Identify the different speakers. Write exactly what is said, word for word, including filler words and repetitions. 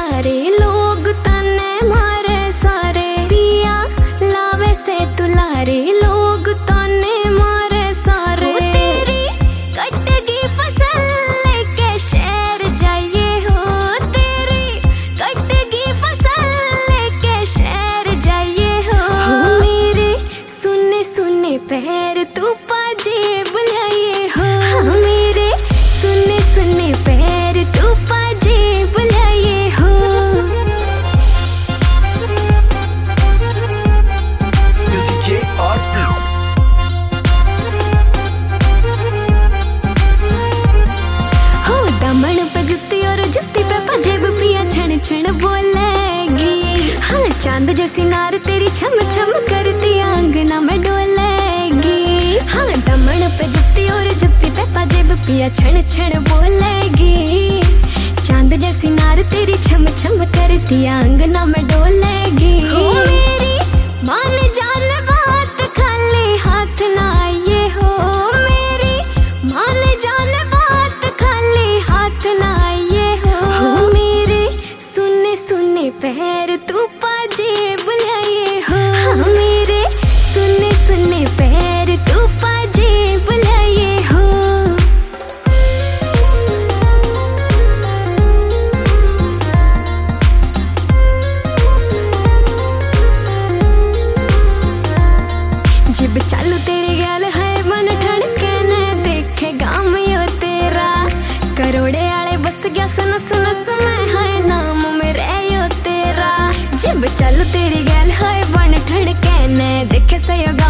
Speaker 1: दुलारे लोग तने मारे सारे पिया लावे से दुलारे लोग तने मारे सारे तेरी कटगी फसल लेके शहर जाइए हो तेरी कटगी फसल लेके शहर जाइए हो मेरे सुने सुने पैर तू पाजे बुलाइए हो मेरे सुने सुने पैर तू पाजे बुलाइए हो हो दमन पे जुत्ती और जुत्ती पे पजेब पिया छण छण बोलेगी हाँ चांद जैसी नार तेरी छम छम करती आंगना में डोलेगी हाँ दमन पे जुत्ती और जुत्ती पे पजेब पिया छण छण बोलेगी चांद जैसी नार तेरी छम छम करती आंगना में डोलेगी हो मेरी मान जान बात खाली हाथ ना आइए हो मेरी मान जान बात खाली हाथ ना आइए हो मेरे सुने सुने पैर तू पाजे बुलाइए हो मेरे सुने सुने पैर तू पाजे बुलाइए हो जिब चालू तेरी गैल है मन ठड़के ने देखे गाँव यो तेरा करोड़े आले बस गया सनस नस में है नाम मेरे यो तेरा जिब चालू तेरी गैल है मन ठड़के ने देखे सयो